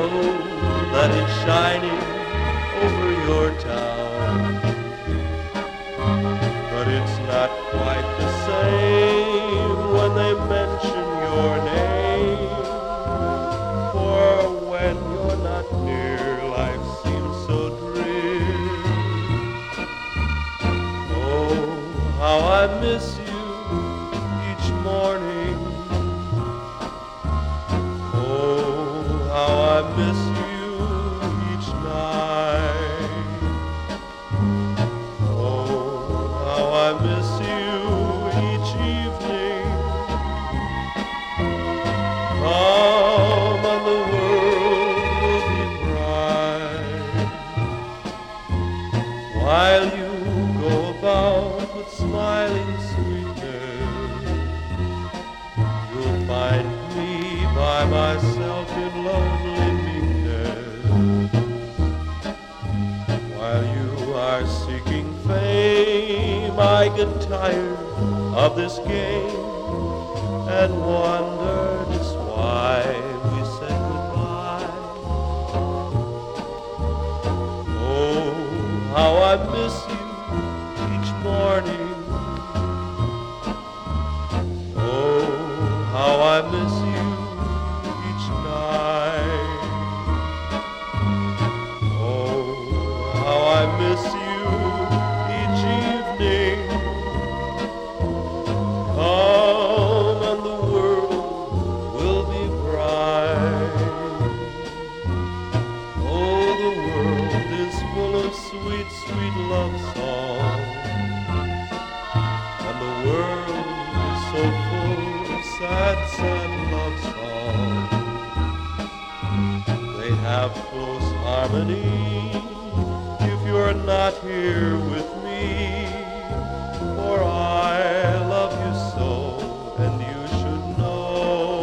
know that it's shining over your town, but it's not quite the same when they mention your name. For when you're not near, life seems so drear. Oh, how I miss you each morning. Oh, how I miss you each night. Oh, how I miss you each evening. Come and the world will be bright, while you go about with smiling sweetness. You'll find me by myself in lonely meekness, while you are seeking fame. I get tired of this game and wonder just why we said goodbye. Oh, how I miss you each morning. Oh, how I miss you each night. Oh, how I miss you each evening. Come and the world will be bright. Oh, the world is full of sweet, sweet love songs, and the world is so full of sad, sad love songs. They have close harmony if you're not here with me, for I love you so, and you should know.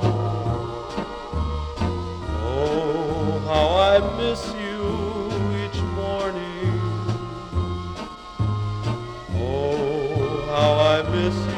Oh, how I miss you each morning. Oh, how I miss you